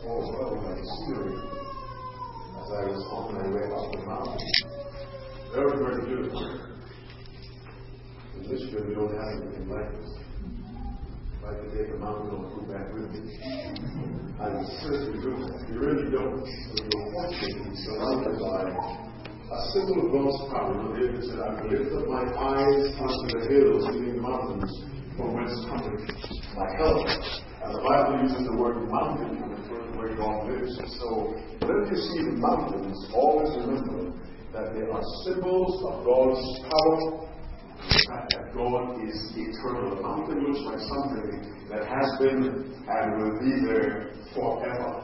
well, like scenery as I was on my way up the mountain. Very, very beautiful. In Michigan, we don't have anything like this. If I could take a mountain or go back with me, I would certainly do that. You really don't. So you're fortunate to be surrounded by a symbol of God's power. David said, I will lift up my eyes unto the hills, meaning the mountains, from whence cometh my help. And the Bible uses the word mountain to refer to where God lives. So when you see the mountains, always remember that they are symbols of God's power. The fact that God is eternal. The mountain looks like something that has been and will be there forever.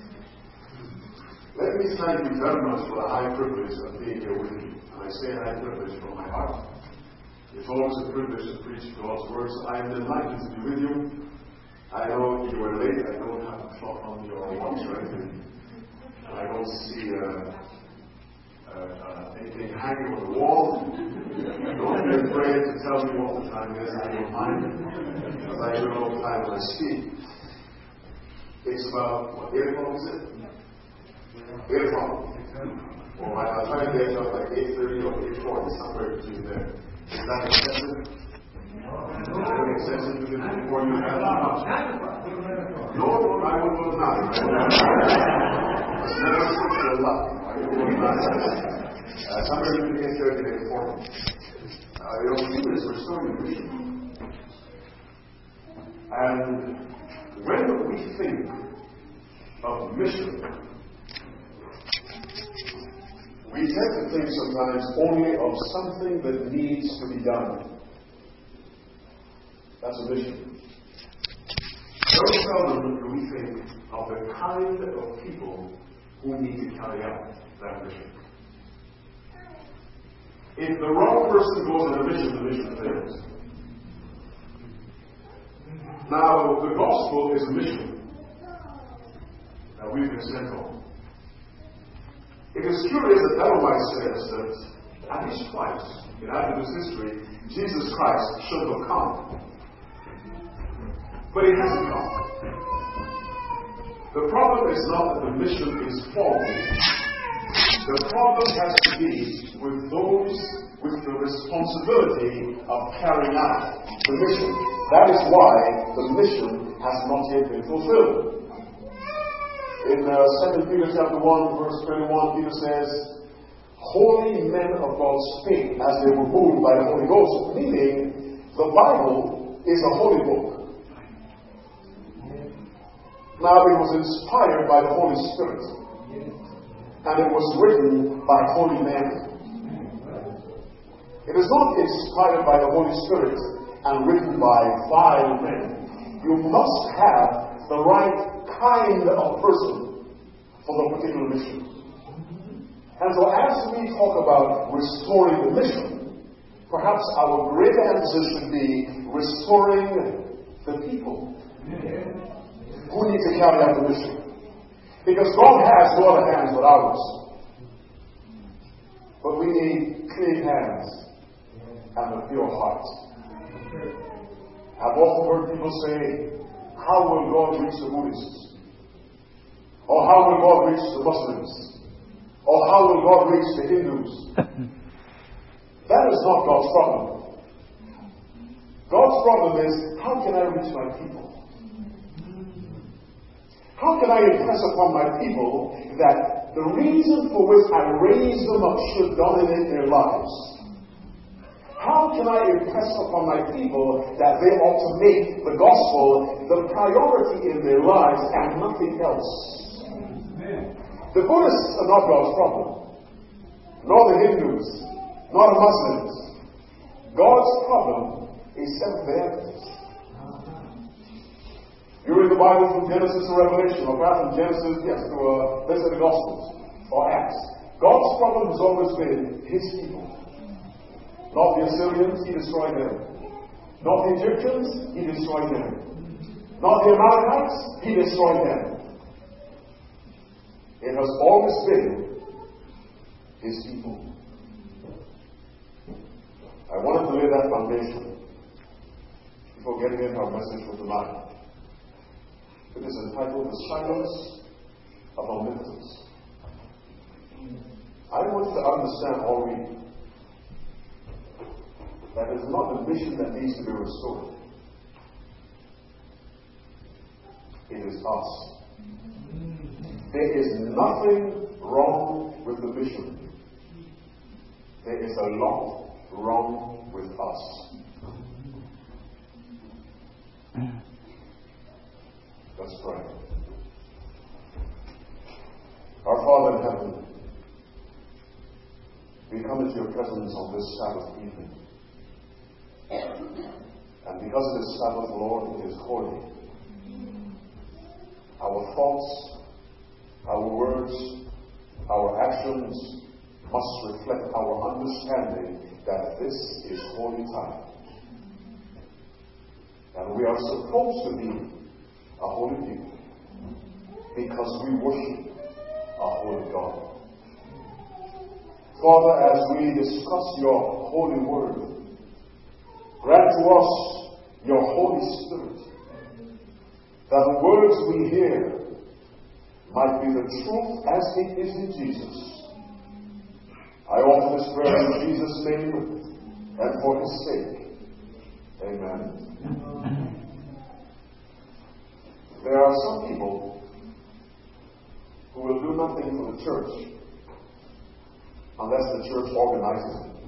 Let me thank you very much for the high privilege of being here with you. And I say high privilege from my heart. It's always a privilege to preach God's words. I am delighted to be with you. I know you were late. I don't have a clock on your watch or anything. I don't see anything hanging on the wall. Don't be afraid to tell me what the time is. I don't mind it, because I do all the time when I speak. It's about, 8 o'clock is it? 8 o'clock. Well, I'll try to get up like 8:30 or 8:40, somewhere between there. Is that excessive? Excessive to get before you have lunch? No, I will go 9. It's never such a luck. I will go 9. Somewhere between 8:30 and 8:40. We're starting to read. And when we think of mission, we tend to think sometimes only of something that needs to be done. That's a mission. Very seldom do we think of the kind of people who need to carry out that mission. If the wrong person goes on a mission, the mission fails. Now, the gospel is a mission that we've been sent on. It is curious that Ellen White says that at least twice in Adventist history, Jesus Christ should have come. But he hasn't come. The problem is not that the mission is faulty. The problem has to be with those with the responsibility of carrying out the mission. That is why the mission has not yet been fulfilled. In 2 Peter chapter 1, verse 21, Peter says, holy men of God spake as they were moved by the Holy Ghost. Meaning, the Bible is a holy book. Now, it was inspired by the Holy Spirit. And it was written by holy men. It is not inspired by the Holy Spirit and written by vile men. You must have the right kind of person for the particular mission. And so as we talk about restoring the mission, perhaps our greater emphasis should be restoring the people who need to carry out the mission. Because God has no other hands but ours. But we need clean hands and a pure heart. I've often heard people say, how will God reach the Buddhists? Or how will God reach the Muslims? Or how will God reach the Hindus? That is not God's problem. God's problem is, how can I reach my people? How can I impress upon my people that the reason for which I raised them up should dominate their lives? How can I impress upon my people that they ought to make the gospel the priority in their lives and nothing else? Amen. The Buddhists are not God's problem, nor the Hindus, nor the Muslims. God's problem is Seventh-day Adventists. You read the Bible from Genesis to Revelation, or perhaps from Genesis, to let's say the Gospels, or Acts. God's problem has always been His people. Not the Assyrians, He destroyed them. Not the Egyptians, He destroyed them. Not the Amalekites, He destroyed them. It has always been His people. I wanted to lay that foundation before getting into our message for tonight. It is entitled The Silence of omnipotence. I want you to understand already that it is not the mission that needs to be restored. It is us. There is nothing wrong with the mission. There is a lot wrong with us. Let's pray. Our Father in heaven, we come into your presence on this Sabbath evening. And because it is Sabbath, Lord, it is holy. Our thoughts, our words, our actions must reflect our understanding that this is holy time. And we are supposed to be a holy people because we worship a holy God. Father, as we discuss your holy word, grant to us your Holy Spirit, that the words we hear might be the truth as it is in Jesus. I offer this prayer in Jesus' name and for his sake. Amen. There are some people who will do nothing for the church unless the church organizes it.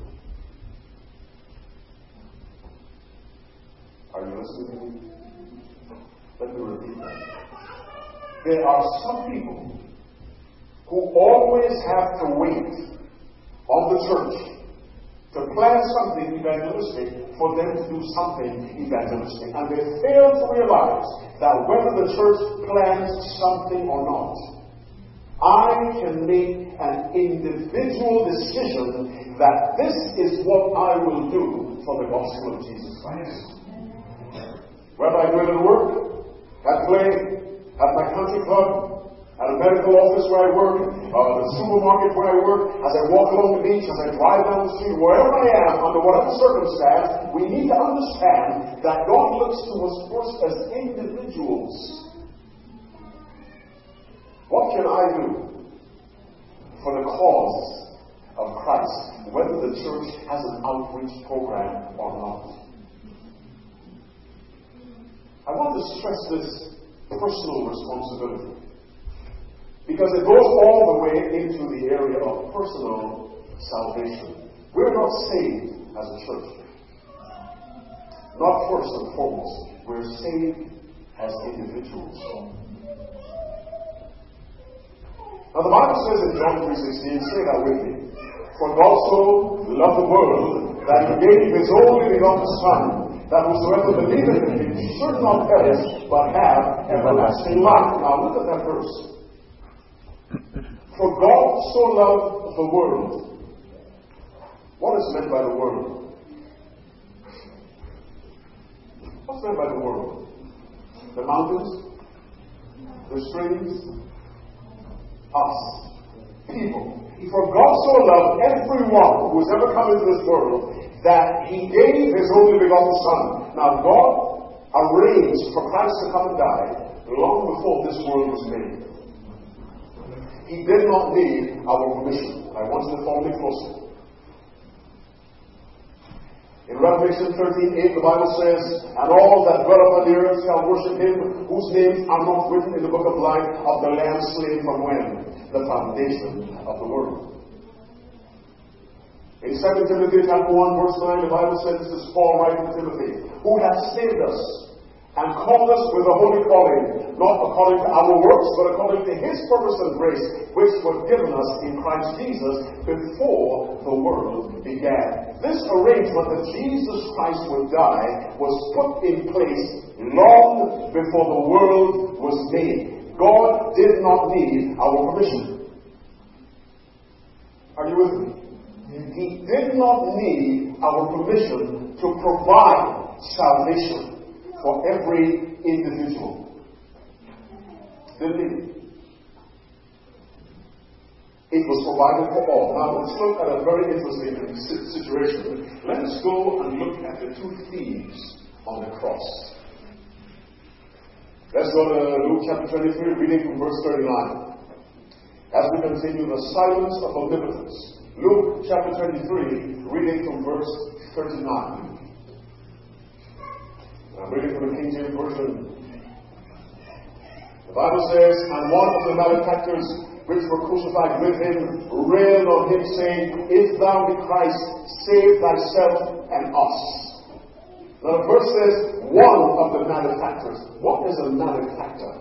Are you listening to me? Let me repeat that. There are some people who always have to wait on the church to plan something evangelistic for them to do something evangelistic. And they fail to realize that whether the church plans something or not, I can make an individual decision that this is what I will do for the gospel of Jesus Christ. Whether I do it at work, at play, at my country club, at a medical office where I work, the supermarket where I work, as I walk along the beach, as I drive down the street, wherever I am, under whatever circumstance, we need to understand that God looks to us first as individuals. What can I do for the cause of Christ, whether the church has an outreach program or not? I want to stress this personal responsibility, because it goes all the way into the area of personal salvation. We're not saved as a church. Not first and foremost. We're saved as individuals. Now the Bible says in John 3:16, say that with me, for God so loved the world that he gave his only begotten Son, that whosoever believeth in him should not perish, but have everlasting life. Now look at that verse. For God so loved the world. What is meant by the world? What's meant by the world? The mountains? The streams? Us. People. For God so loved everyone who has ever come into this world that he gave his only begotten Son. Now God arranged for Christ to come and die long before this world was made. He did not need our permission. I want you to follow me closely. In Revelation 13:8, the Bible says, and all that dwell upon the earth shall worship him, whose names are not written in the book of life of the Lamb slain from when? The foundation of the world. In 2 Timothy chapter 1, verse 9, the Bible says, this is Paul writing to Timothy, who hath saved us and called us with a holy calling, not according to our works, but according to his purpose and grace, which were given us in Christ Jesus before the world began. This arrangement that Jesus Christ would die was put in place long before the world was made. God did not need our permission. Are you with me? He did not need our permission to provide salvation for every individual. Didn't he? It was provided for all. Now let's look at a very interesting situation. Let us go and look at the two thieves on the cross. Let's go to Luke chapter 23, reading from verse 39. we continue the silence of omnipotence. Luke chapter 23, reading from verse 39. I'm reading from the King James Version. The Bible says, "And one of the malefactors which were crucified with him railed on him, saying, If thou be Christ, save thyself and us." Now the verse says, one of the malefactors. What is a malefactor?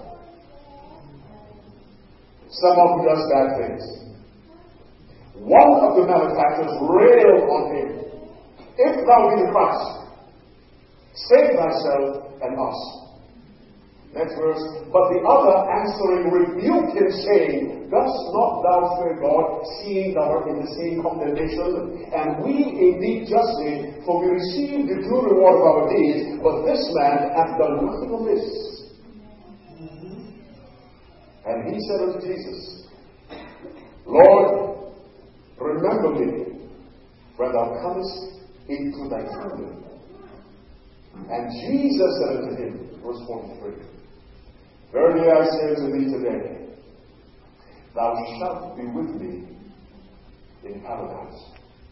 Someone who does bad things. One of the malefactors railed on him, "If thou be the Christ, save thyself and us." Next verse. "But the other answering rebuked him, saying, Dost not thou fear God, seeing thou art in the same condemnation? And we indeed justly, for we receive the due reward of our deeds, but this man hath done nothing amiss." And he said unto Jesus, "Lord, remember me when thou comest into thy kingdom." And Jesus said unto him, verse 43, "Verily I say unto thee today, thou shalt be with me in paradise."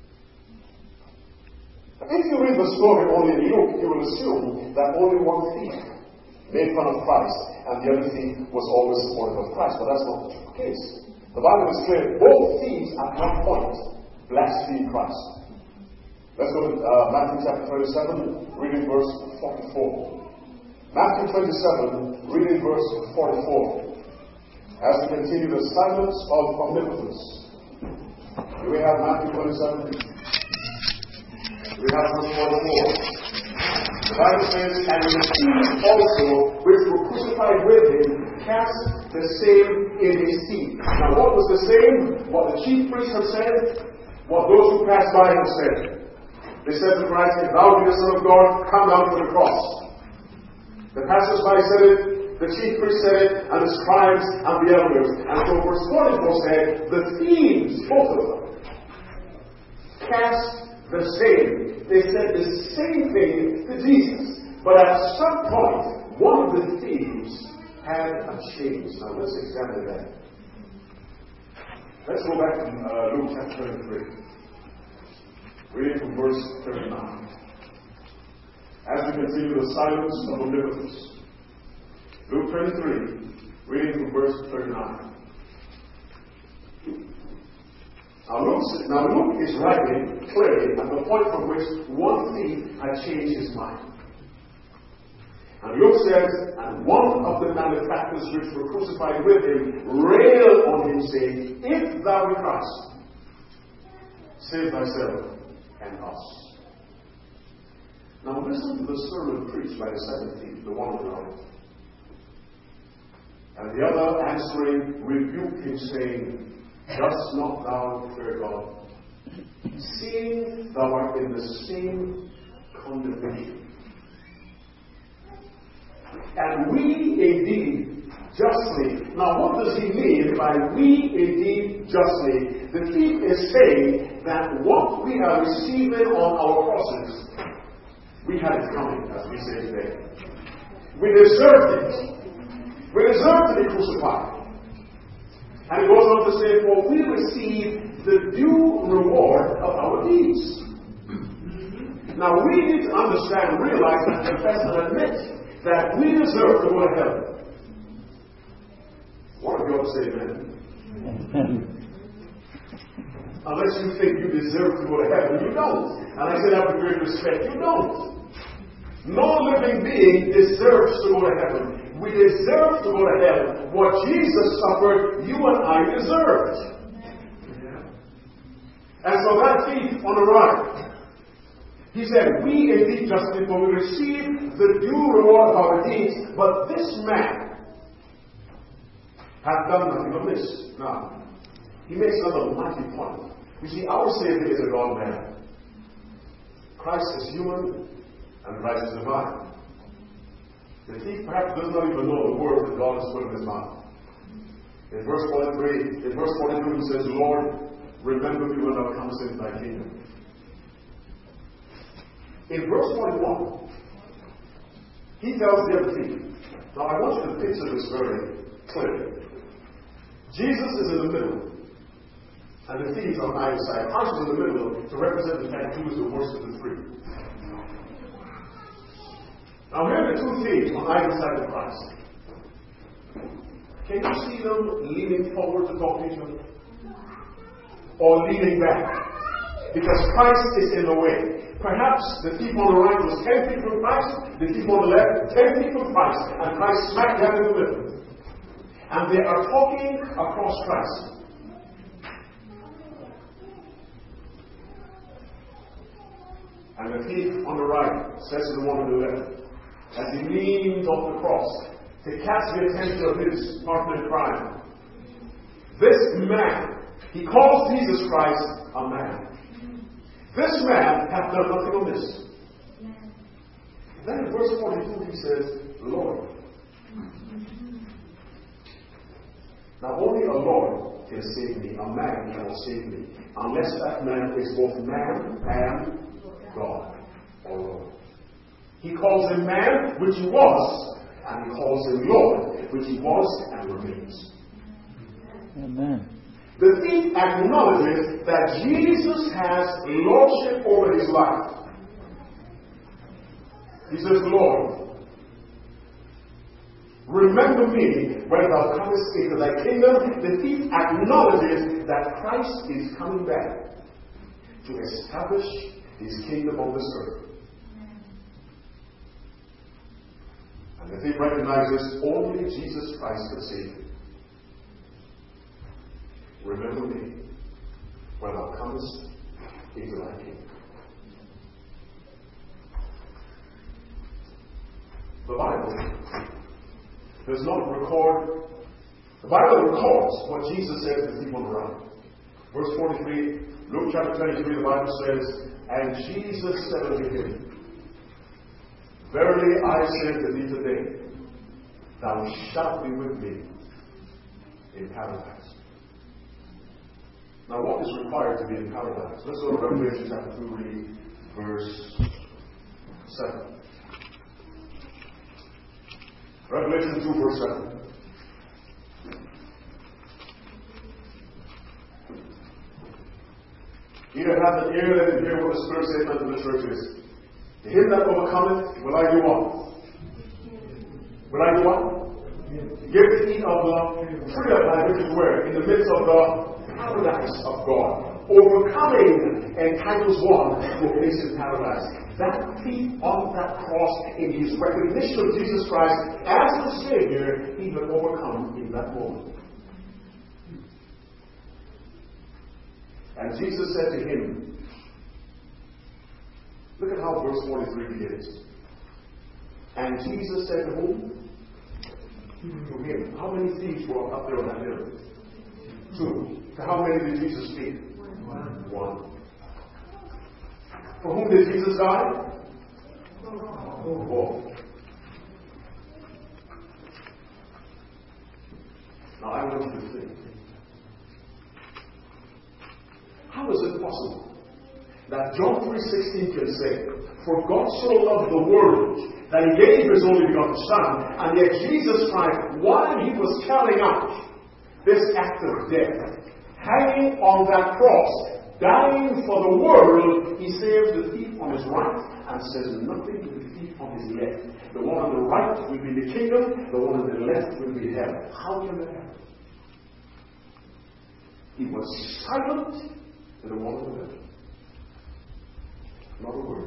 Now, if you read the story only in Luke, you will assume that only one thief made fun of Christ, and the other thief was always supportive of Christ. But that's not the case. The Bible is clear. Both thieves at one point blasphemed Christ. Let's go to Matthew chapter 27, reading verse 44. Matthew 27, reading verse 44. As we continue the silence of omnipotence. Do we have Matthew 27? Do we have verse 44? The Bible says, "And the thieves also, which were crucified with him, cast the same in his teeth." Now what was the same? What the chief priests have said? What those who passed by have said. They said to Christ, "If thou be the Son of God, come down from the cross." The passers-by said it, the chief priests said it, and the scribes and the elders. And so verse 44 said, the thieves, both of them, cast the same. They said the same thing to Jesus. But at some point, one of the thieves had a change. Now let's examine that. Let's go back to Luke chapter 23. Reading from verse 39. As we continue the silence of omnipotence. Luke 23, reading from verse 39. Now Luke is writing clearly at the point from which one thief had changed his mind. And Luke says, "And one of the malefactors which were crucified with him railed on him, saying, If thou be Christ, save thyself and us." Now listen to the sermon preached by the second thief, the one on the right. "And the other answering rebuked him, saying, Dost not thou fear God, seeing thou art in the same condemnation? And we indeed justly." Now what does he mean by "we indeed justly"? The thief is saying that what we are receiving on our crosses, we had it coming, as we say today. We deserved it. We deserved to be crucified. And it goes on to say, "For we receive the due reward of our deeds." Now we need to understand, realize, and confess and admit that we deserve to go to heaven. What are you going to say, man? Unless you think you deserve to go to heaven, you don't. And I say that with great respect, you don't. No living being deserves to go to heaven. We deserve to go to heaven. What Jesus suffered, you and I deserved. And so that thief on the right, he said, "We indeed justly, for we receive the due reward of our deeds, but this man hath done nothing amiss." Now, he makes another mighty point. You see, our Savior is a God-man. Christ is human, and Christ is divine. The thief perhaps does not even know the word that God has put in his mouth. In verse 42, he says, "Lord, remember me when thou comest into thy kingdom." In verse 41, he tells the other thief. Now I want you to picture this very clearly. Jesus is in the middle. And the thieves on either side. Christ was in the middle to represent the fact who was the worst of the three. Now here are the two thieves on either side of Christ. Can you see them leaning forward to talk to each other? Or leaning back? Because Christ is in the way. Perhaps the thief on the right was 10 feet from Christ, the thief on the left 10 feet from Christ, and Christ smack dab in the middle. And they are talking across Christ. And the thief on the right says to the one on the left, as he leans off the cross to catch the attention of his partner in crime, this man, he calls Jesus Christ a man. This man hath done nothing amiss. Then in verse 42 he says, Lord. Now only a Lord can save me, a man cannot save me, unless that man is both man and God, or Lord. He calls him man, which he was, and he calls him Lord, which he was and remains. Amen. The thief acknowledges that Jesus has lordship over his life. He says, Lord, remember me when thou comest into thy kingdom. The thief acknowledges that Christ is coming back to establish his kingdom on this earth. And the thief recognizes only Jesus Christ can save him. Remember me when thou comest into thy kingdom. The Bible does not record. The Bible records what Jesus said to the thief on the right. Verse 43, Luke chapter 23, the Bible says, and Jesus said unto him, verily I say unto thee today, thou shalt be with me in paradise. Now what is required to be in paradise? Let's go to Revelation chapter 2, verse 7. Revelation 2, verse 7. He that hath an ear, let him hear what the Spirit saith unto the churches. To him that overcometh, will I do what? Will I do what? Give to eat of the tree of life, which is where? In the midst of the paradise of God. Overcoming entitles one to a place in paradise. That thief on that cross, in his recognition of Jesus Christ as the Savior, he had overcome in that moment. And Jesus said to him, look at how verse 43 begins. And Jesus said to whom? To him. How many thieves were up there on that hill? 2. To how many did Jesus speak? 1. For whom did Jesus die? 4. Now I want you to think. How is it possible that John 3:16 can say, for God so loved the world that he gave his only begotten Son, and yet Jesus Christ, while he was carrying out this act of death, hanging on that cross, dying for the world, he saves the thief on his right and says nothing to the thief on his left. The one on the right will be the kingdom, the one on the left will be hell. How can that happen? He was silent to the one on the left. Not a word.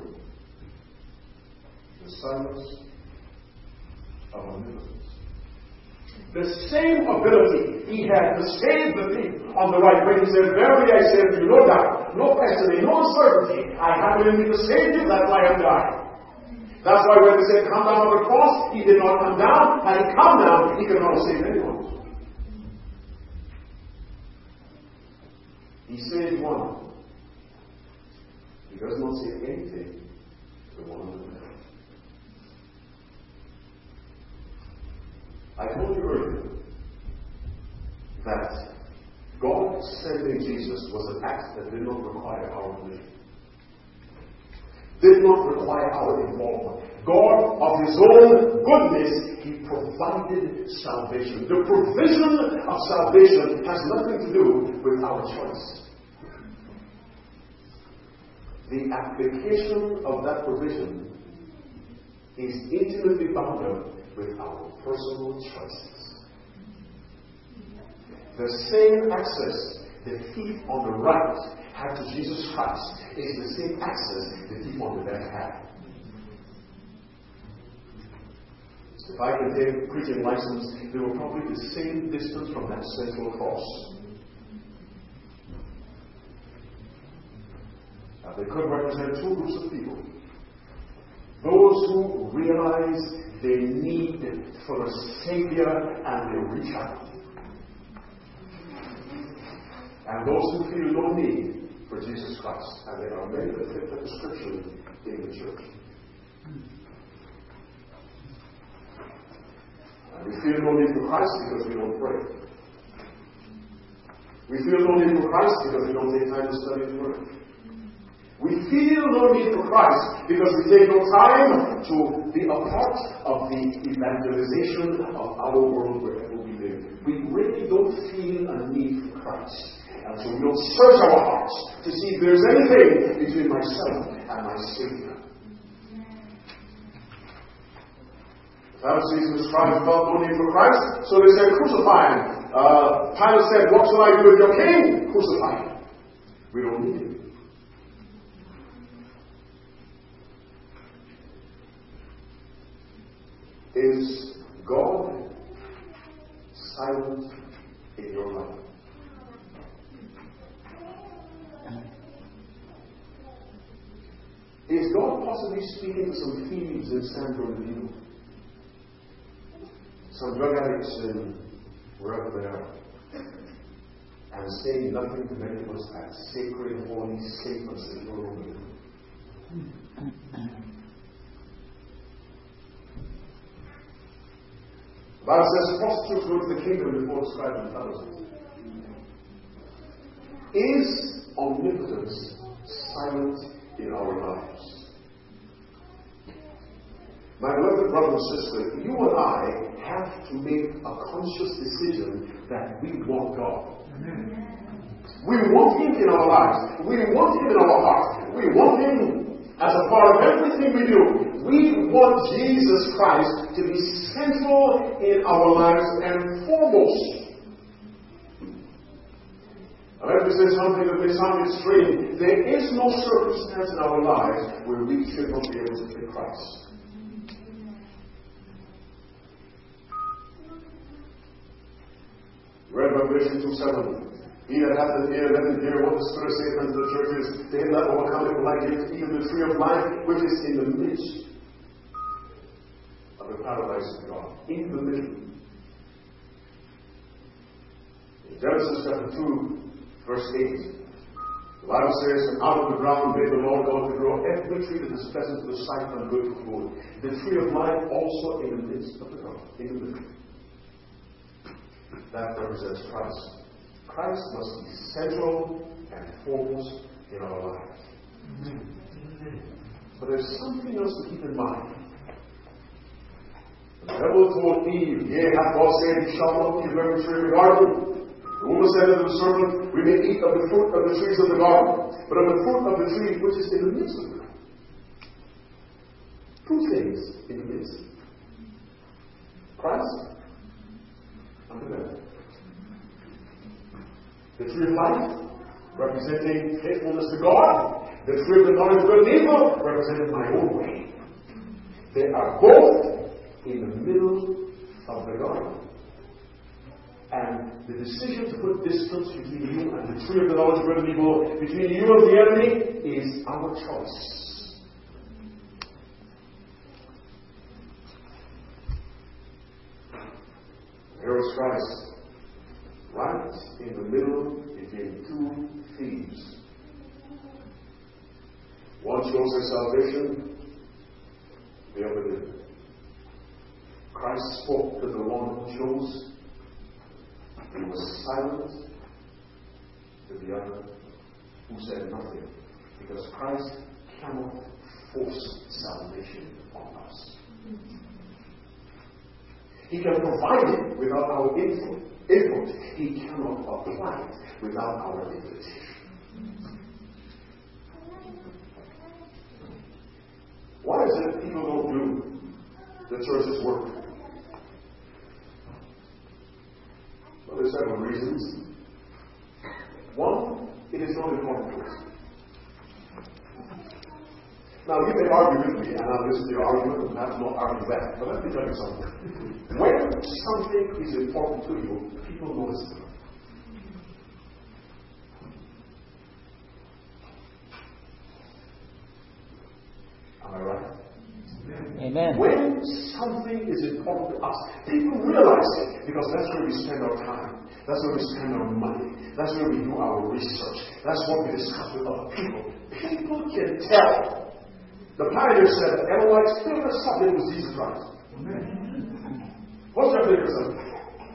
The silence of omnipotence. The same ability he had to save the thief on the right when he said, verily I say unto you, no doubt, no questioning, no uncertainty, I have it in me to save you, that's why I am dying. That's why when he said, come down on the cross, he did not come down, and he come down, he could not save anyone. He saved one. He does not say anything to the one on the left. I told you earlier that God sending Jesus was an act that did not require our belief. Did not require our involvement. God, of his own goodness, he provided salvation. The provision of salvation has nothing to do with our choice. the application of that provision is intimately bound up with our personal choices. The same access the thief on the right had to Jesus Christ is the same access the thief on the left had. If I could take preaching license, they were probably the same distance from that central cross. They could represent two groups of people. Those who realize they need for a Savior and they reach out. And those who feel no need for Jesus Christ. And there are many that fit the description in the church. And we feel no need for Christ because we don't pray. We feel no need for Christ because we don't take time to study His Word. We feel no need for Christ because we take no time to be a part of the evangelization of our world wherever we live. We really don't feel a need for Christ. And so we don't search our hearts to see if there's anything between myself and my Savior. The Pharisees and scribes felt no need for Christ, so they said, crucify him. Pilate said, what shall I do with your king? Crucify him. We don't need him. Is God silent in your life? Is God possibly speaking to some thieves in San Bernardino? Some drug addicts in wherever they are? And saying nothing to many of us at sacred, holy, safe, and secure moment? The Bible says prostitutes go to the kingdom before the scribes and Pharisees. Is omnipotence silent in our lives? My beloved brother and sister, you and I have to make a conscious decision that we want God. We want Him in our lives. We want Him in our hearts. We want Him as a part of everything we do. We want Jesus Christ to be central in our lives and foremost. Now, let me say something that may sound extreme. There is no circumstance in our lives where we should not be able to take Christ. Read Revelation 2:7. He that hath an ear, let him hear what the Spirit saith unto the churches. To him that overcometh will I give even the tree of life, which is in the midst of the paradise of God. In the middle. In Genesis chapter 2, verse 8, the Bible says, and out of the ground made the Lord God to grow every tree that is pleasant to the sight and good for food. The tree of life also in the midst of the garden. In the middle. That represents Christ. Christ must be central and foremost in our lives. But there's something else to keep in mind. The devil told Eve, yea, hath God said, ye shall not eat of every tree of the garden. The woman said to the serpent, we may eat of the fruit of the trees of the garden, but of the fruit of the tree which is in the midst of the garden. Two things in the midst. Christ and the devil. The tree of life, representing faithfulness to God. The tree of the knowledge of good and evil, representing my own way. They are both in the middle of the garden. And the decision to put distance between you and the tree of the knowledge of good and evil, between you and the enemy, is our choice. Here is Christ. Right in the middle between two thieves. One chose their salvation, the other didn't. Christ spoke to the one who chose. He was silent to the other who said nothing. Because Christ cannot force salvation upon us. He can provide it without our input. He cannot apply it without our invitation. people don't do the church's work? Well, there's several reasons. One, it is not important to us. Now, you may argue with me, and I'll listen to your argument, and perhaps not argue back, but let me tell you something. When something is important to you, people notice it. Am I right? Amen. When something is important to us, people realize it, because that's where we spend our time. That's where we spend our money. That's where we do our research. That's what we discuss with other people. People can tell. The pioneer said that Everlight's favorite subject was Jesus Christ. What's your favorite subject?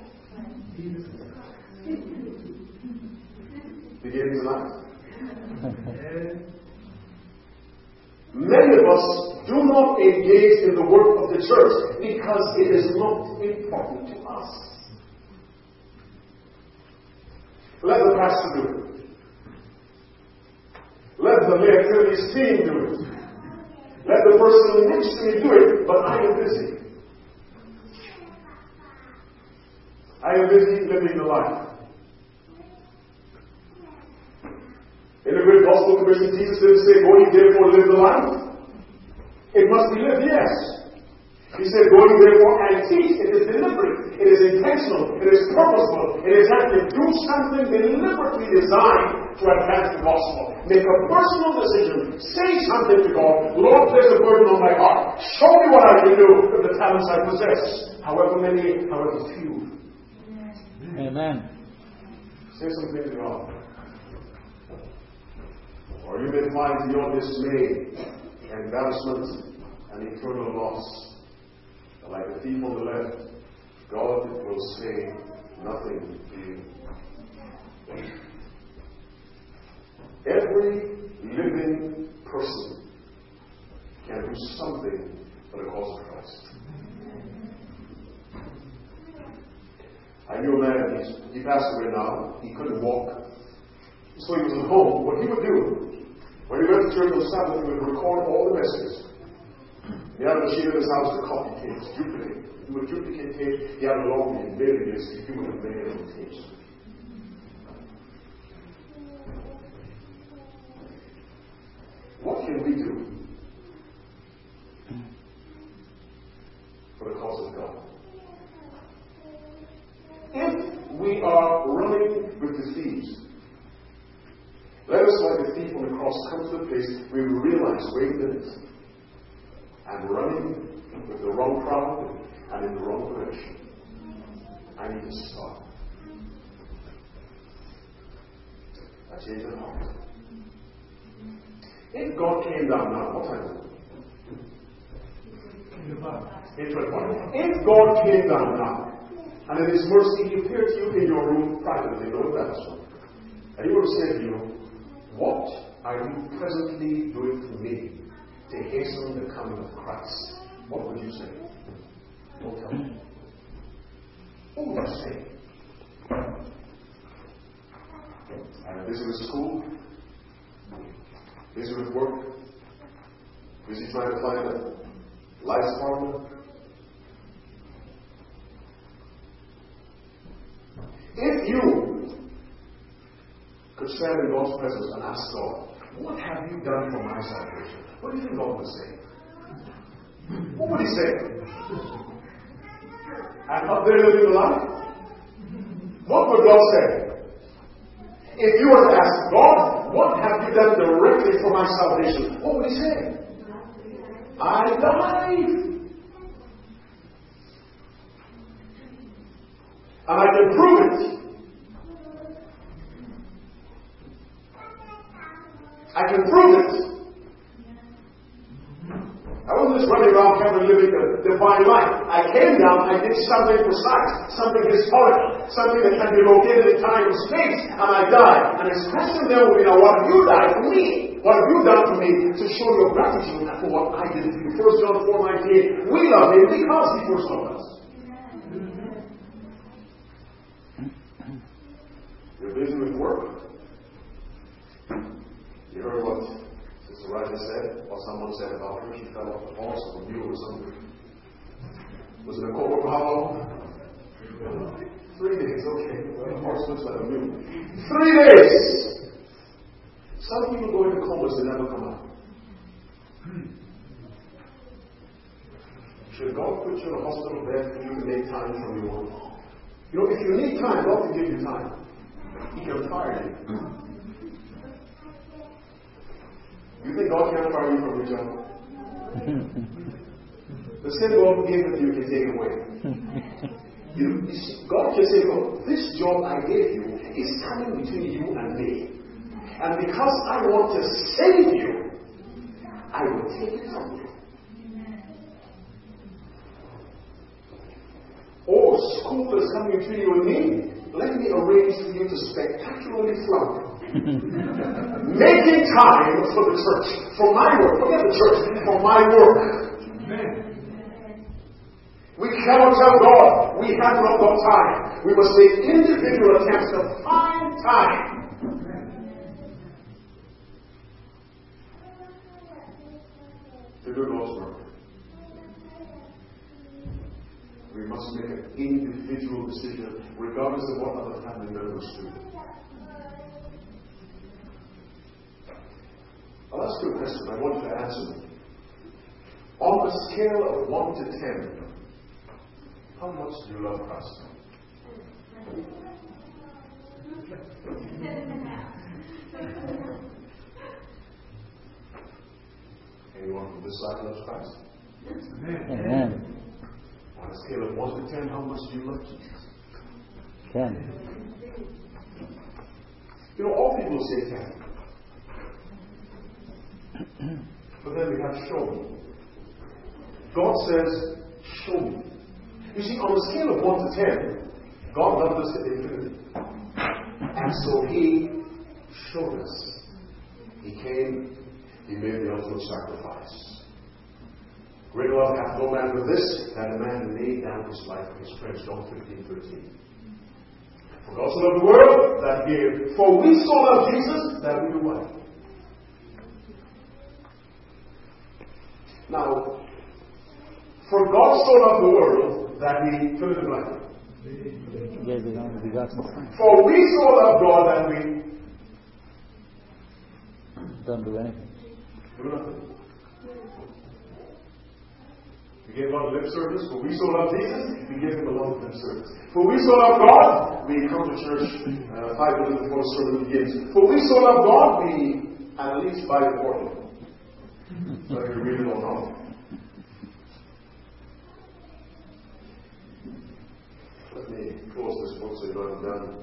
Beginnings and ends. Many of us do not engage in the work of the church because it is not important to us. Let the pastor do it. Let the lay activities team do it. Let the person next to me do it, but I am busy. I am busy living the life. In the great gospel commission, Jesus didn't say, go ye therefore live the life. It must be lived, yes. He said, go ye therefore and teach. It is deliberate. It is intentional. It is purposeful. It is active. Do something deliberately designed to advance the gospel. Make a personal decision. Say something to God. Lord, place a burden on my heart. Show me what I can do with the talents I possess. However many, however few. Amen. Say something to God. Or you may find your dismay, embarrassment, and eternal loss. And like the thief on the left, God will say nothing to you. Every living person can do something for the cause of Christ. I knew a man, he passed away now, he couldn't walk. So he was at home. What he would do, when he went to church on Sabbath, he would record all the messages. He had a machine in his house to copy tapes, duplicate. He would duplicate tapes. He had a long mailing list. He would have made it tapes. What can we do for the cause of God? If we are running with the thieves, let us, like the thief on the cross, come to the place where we realize, wait a minute, I'm running with the wrong crowd and in the wrong direction. I need to stop. A change of heart. If God came down now, what time is it? 8:21. If God came down now, and in His mercy He appeared to you in your room privately, no embarrassment, and He would have said to you, what are you presently doing for me to hasten the coming of Christ? What would you say? Don't tell me. What would you say? I'm busy with school, busy with work, busy trying to find a life partner. If you could stand in God's presence and ask God, what have you done for my salvation? What do you think God would say? What would He say? I'm up there living the life? What would God say? If you were to ask God, what have you done directly for my salvation? What would He say? I died. And I can prove it. I can prove it. I wasn't just running around heaven living the divine life. I came down, I did something precise, something historical, something that can be located in time and space, and I died. And his question then will be, now what have you died for me? What have you done for me to show your gratitude for what I did for you? 1 John 4:19. We love Him because He first loved us. You're busy with work. You heard what Sister Raja said, what someone said about her. She fell off the horse of a mule. The horse looks like a mule. 3 days. Some people go into comas and never come out. Should God put you in a hospital bed for you to make time from your work? You know, if you need time, God can give you time. He can fire you. You think God can fire you from your job? The same God who gave it to you can take it away. You see, God can say, look, this job I gave you is coming between you and me. And because I want to save you, I will take it from you. Oh, school is coming between you and me. Let me arrange for you to spectacularly flunk. Making time for the church, for my work. Forget the church, for my work. We cannot tell God we have not got time. We must make individual attempts to find time. To do God's work. We must make an individual decision, regardless of what other family members do. I'll ask you a question. I want you to answer me. On a scale of 1 to 10, how much do you love Christ? Anyone from this side loves Christ? Amen. On a scale of 1 to 10, how much do you love Jesus? 10. You know, all people say 10. But then we have show me. God says, show me. You see, on a scale of 1 to 10, God loved us to infinity. And so He showed us. He came, He made the ultimate sacrifice. Great love hath no man with this, that a man laid down his life for his friends. John 15:13. For God so loved the world that He gave. For we so love Jesus that we do what? Now, for God so loved the world that He fill in the blank. Gave His only begotten Son. For we so love God that we Don't do anything. do nothing. We gave God lip service. For we so love Jesus, we give Him a lot of lip service. For we so love God, we come to church 5 minutes before the sermon begins. For we so love God, we at least buy the portal. So I can read it on home. Let me close this book so you know I'm done.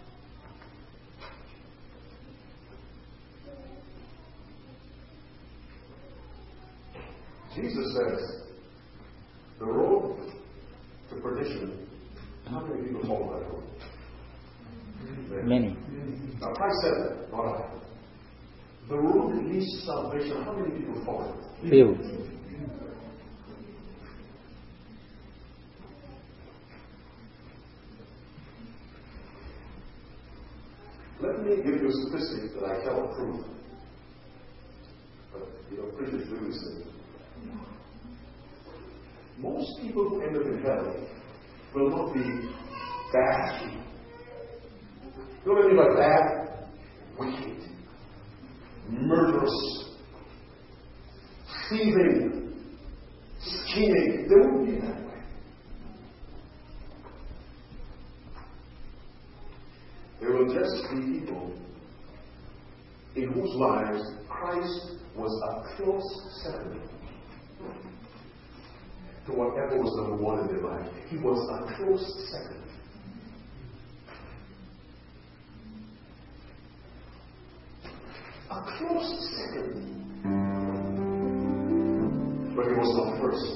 Jesus says, the road to perdition, how many people follow that road? Many. Now Christ said that, not I. The road that leads to salvation, how many people follow it? Few. Let me give you a statistic that I cannot prove. But, preachers do these things. Most people who end up in hell will not be bad. You know what I mean by bad? Wicked. Murderous. Thieving. Scheming. They won't be that way. There will just be people in whose lives Christ was a close second to whatever was number one in their life. He was a close second. A close second. But he was not first.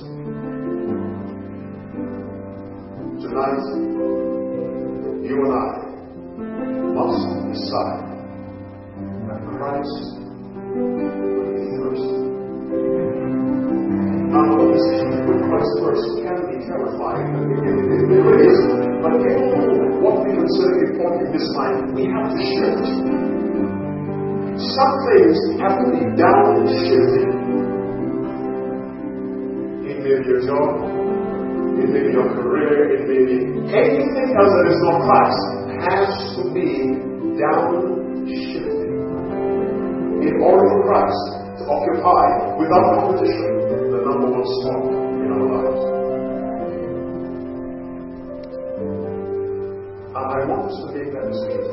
Tonight, you and I must decide that Christ will be first. Now, the decision to put Christ first can be terrifying. It really is. But get hold of what we consider important in this life. We have to shift. Some things have to be downshifted. It may be your job, it may be your career, it may be anything else that is not Christ. Has being downshifted in order for Christ to occupy, without competition, the number one spot in our lives. And I want us to make that distinction.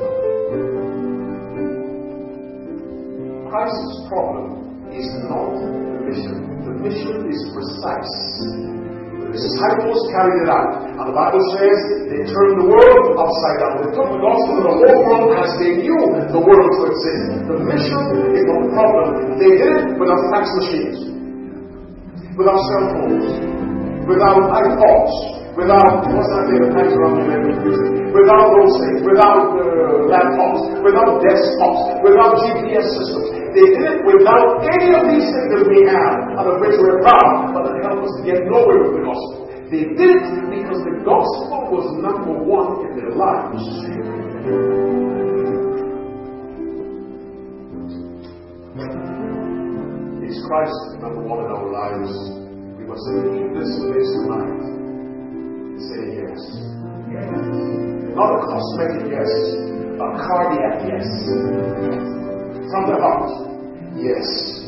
Christ's problem is not the mission. The mission is precise. The disciples carried it out. And the Bible says they turned the world upside down. They took the gospel to the whole world as they knew the world to exist. The mission is not the problem. They did it without fax machines, without cell phones, without iPods, without, what's that thing that hangs around your neck with music, without those things, without laptops, without desktops, without GPS systems. They did it without any of these things that we have, and of which we're proud, but that help us to get nowhere with the gospel. They did it because the gospel was number one in their lives. Is Christ number one in our lives? We must leave this place tonight saying yes. Not a cosmetic yes, a cardiac yes. From the heart, yes.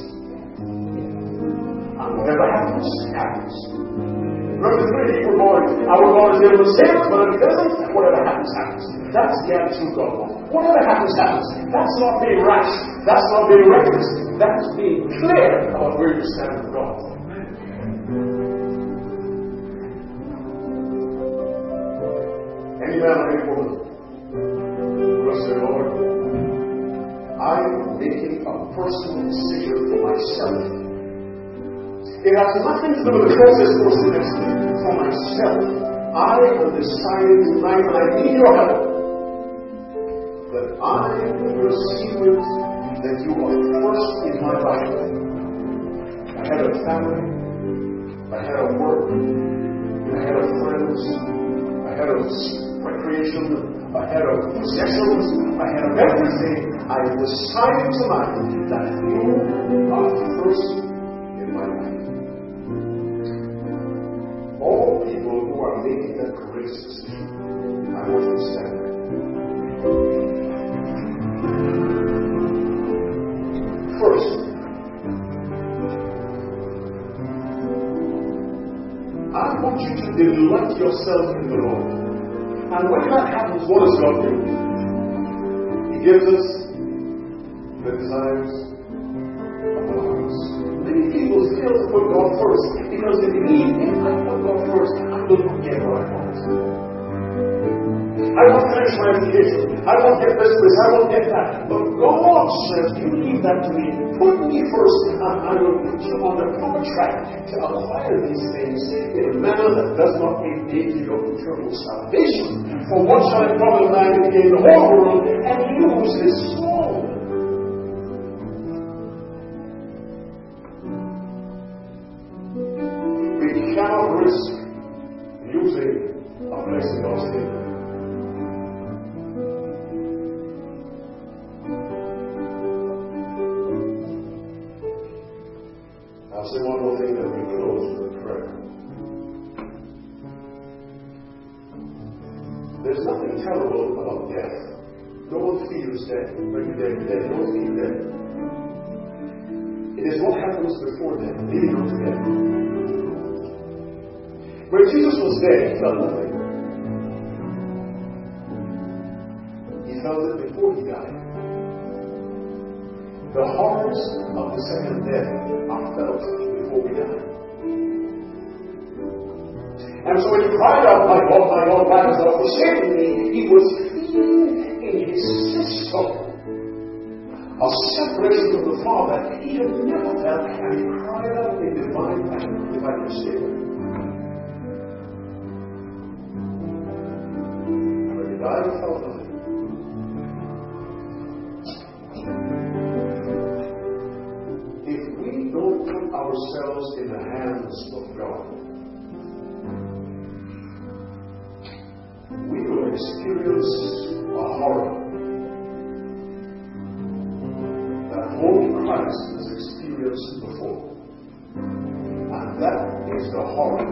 And whatever happens, happens. Remember the three Hebrew boys, our God is able to save us, but if He doesn't, whatever happens, happens. That's the attitude God wants. Whatever happens, happens. That's not being rash. That's not being reckless. That's being clear about where you stand with God. Any man or any woman who will say, Lord, I am making a personal decision for myself. It has nothing to do with the process for selection. For myself, I am deciding tonight, and I need your help, that I will see to it that you are first in my life. Ahead of family, ahead of work, ahead of friends, ahead of recreation, ahead of possessions, ahead of everything. I have decided tonight that you are first in my life. All people who are making that courageous decision, I want you to stand there. First, I want you to delight yourself in the Lord. And when that happens, what does God do? He gives us the desires of our hearts. Many people fail to put God first because they believe if I put God first, I will not get what I want. I won't finish my education. I won't get this, I won't get that. But God says, you leave that to me. Put me first, and I will put you on the proper track to acquire these things in a manner that does not engage your eternal salvation. For what shall I profit a man to gain the whole world and lose his soul? We cannot risk losing a place in God's kingdom. I'll say one more thing that we close with prayer. There's nothing terrible about death. No one fears death. When you're dead, no one fears death. It is what happens before death, leading up to death. When Jesus was dead, he felt nothing. He felt it before he died. The horrors of the second death are felt before we die. And so when he cried out, my God, why hast thou forsaken me? He was feeling in his system a separation from the Father he had never felt, and he cried out in divine agony, if I can say that. And when he died, he felt nothing. Don't put ourselves in the hands of God, we will experience a horror that only Christ has experienced before. And that is the horror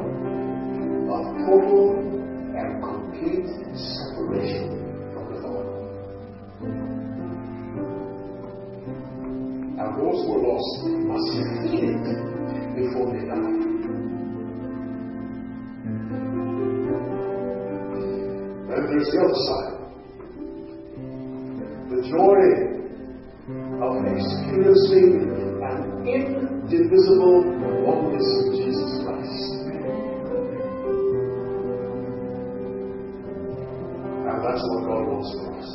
of total and complete separation from the Father. those who are lost must feel it before they die. And there's the other side. The joy of experiencing an indivisible oneness in Jesus Christ. And that's what God wants for us.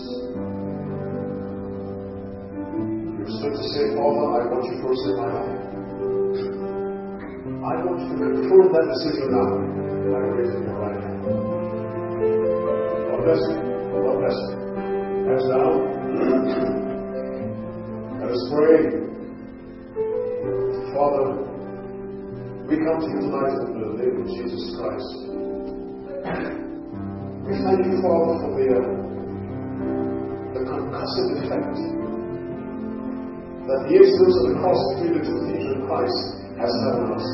You're still to say, Father, I want you first in my life. I want you to confirm that decision now by raising your right hand. God bless you. God bless you. Hands down. Let us pray. Father, we come to you tonight in the name of Jesus Christ. We thank you, Father, for the concussive effect that the incidents of the cross between the two thieves in Christ has had on us.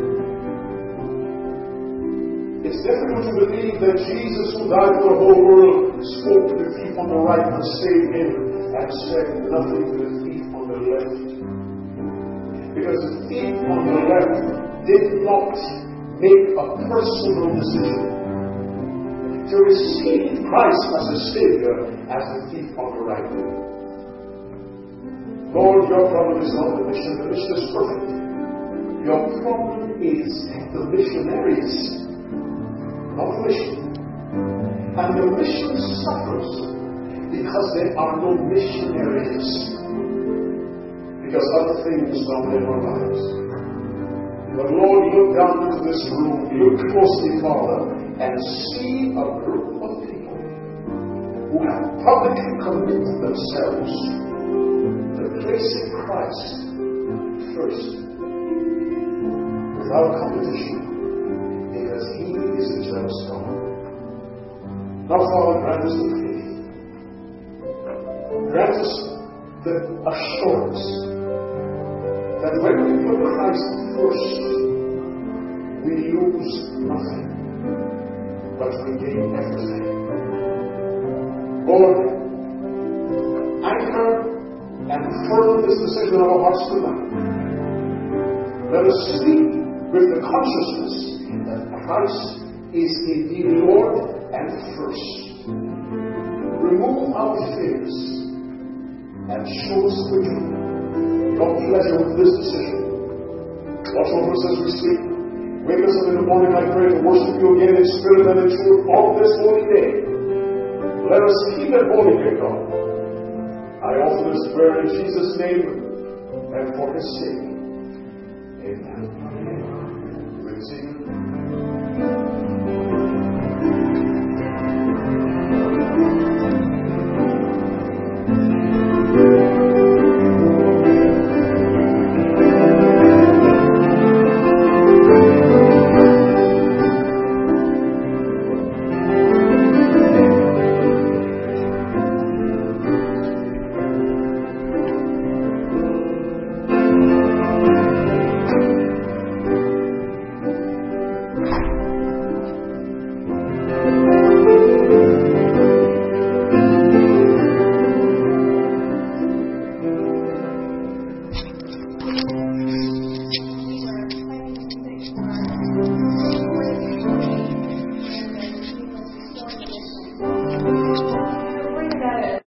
It's difficult to believe that Jesus, who died for the whole world, spoke to the thief on the right and saved him, and said nothing to the thief on the left. Because the thief on the left did not make a personal decision to receive Christ as a Savior as the thief on the right did. Lord, your problem is not the mission. The mission is perfect. Your problem is the missionaries, not the mission. And the mission suffers because there are no missionaries. Because other things dominate our lives. But Lord, look down into this room, look closely, Father, and see a group of people who have publicly committed themselves to placing Christ first, without competition, because He is a jealous God. Now, Father, grant us the faith. Grant us the assurance that when we put Christ first, we lose nothing, but we gain everything. Lord, anchor and firm this decision in our hearts tonight. Let us sleep with the consciousness that Christ is indeed Lord and first. Remove our fears and show us quickly your pleasure with this decision. Watch over us as we sleep. Wake us up in the morning, I pray, to worship you again in spirit and in truth all this holy day. Let us keep it holy, dear God. I offer this prayer in Jesus' name and for His sake. Amen.